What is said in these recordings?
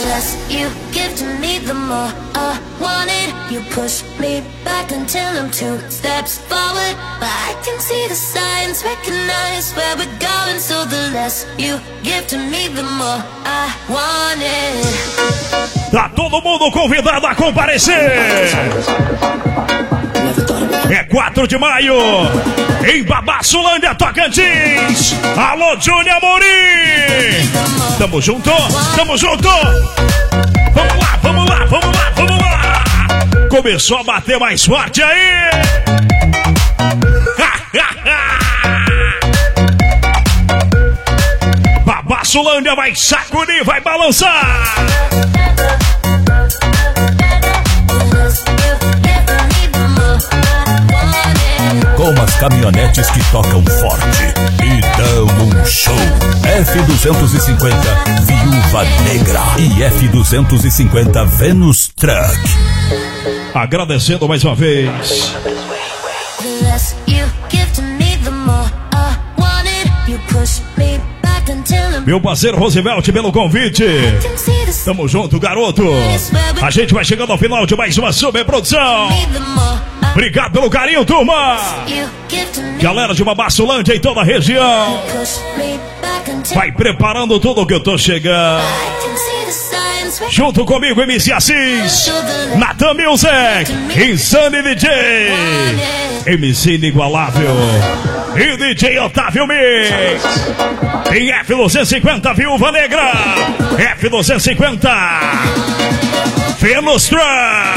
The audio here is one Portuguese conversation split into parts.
less you give to me, the more I want it. You push me back until I'm 2 steps forward, but I can see the signs, recognize where we're going. So the less you give to me, the more I want it. Tá todo mundo convidado a comparecer. É 4 de maio, em Babassulândia, Tocantins. Alô, Júnior Amorim. Tamo junto, tamo junto. Vamos lá, vamos lá, vamos lá, vamos lá. Começou a bater mais forte aí. Babassulândia vai sacudir, vai balançar. Com as caminhonetes que tocam forte e dão um show. F-250 Viúva Negra e F-250 Venus Truck. Agradecendo mais uma vez. Meu parceiro Roosevelt pelo convite. Tamo junto, garoto. A gente vai chegando ao final de mais uma super produção. Obrigado pelo carinho, turma. Galera de Babassulândia em toda a região. Vai preparando tudo que eu tô chegando. Junto comigo, MC Assis, Natan Music, Insane DJ, MC Inigualável e DJ Otávio Mix. Tem F-250 Viúva Negra, F-250 Venus Truck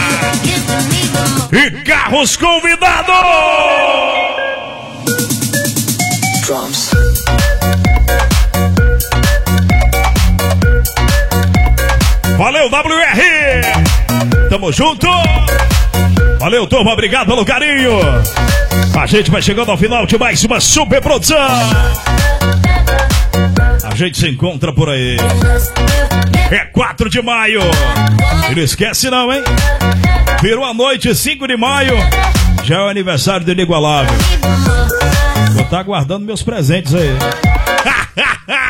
e carros convidados. Drums. Valeu, WR! Tamo junto! Valeu, turma, obrigado pelo carinho! A gente vai chegando ao final de mais uma super produção! A gente se encontra por aí! É 4 de maio! E não esquece não, hein? Virou a noite, 5 de maio, já é o aniversário do Inigualável. Vou estar aguardando meus presentes aí.